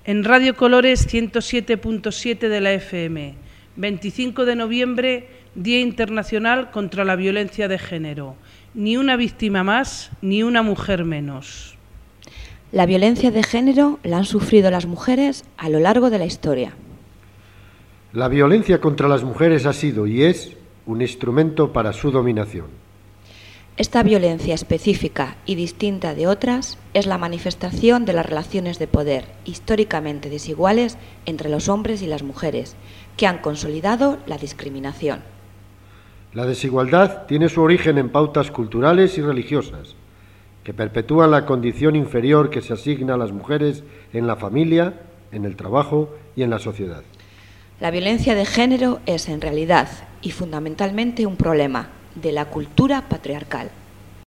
En Radio Colores 107.7 de la FM, 25 de noviembre, Día Internacional contra la Violencia de Género. Ni una víctima más, ni una mujer menos. La violencia de género la han sufrido las mujeres a lo largo de la historia. La violencia contra las mujeres ha sido y es un instrumento para su dominación. Esta violencia específica y distinta de otras es la manifestación de las relaciones de poder históricamente desiguales entre los hombres y las mujeres, que han consolidado la discriminación. La desigualdad tiene su origen en pautas culturales y religiosas, que perpetúan la condición inferior que se asigna a las mujeres en la familia, en el trabajo y en la sociedad. La violencia de género es, en realidad y fundamentalmente, un problema de la cultura patriarcal.